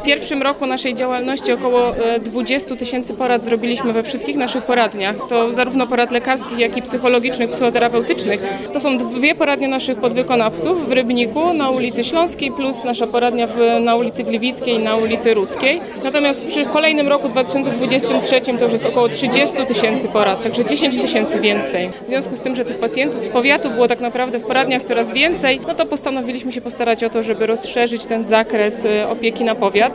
pierwszym roku naszej działalności około 20 000 porad zrobiliśmy we wszystkich naszych poradniach. To zarówno porad lekarskich, jak i psychologicznych, psychoterapeutycznych. To są 2 poradnie naszych podwykonawców w Rybniku na ulicy Śląskiej plus nasza poradnia na ulicy Gliwickiej i na ulicy Rudzkiej. Natomiast przy kolejnym roku 2023 to już jest około 30 000 porad, także 10 000 więcej. W związku z tym, że tych pacjentów z powiatu było tak naprawdę w poradniach coraz więcej, no to postanowiliśmy się postarać o to, żeby rozszerzyć ten zakres opieki na powiat.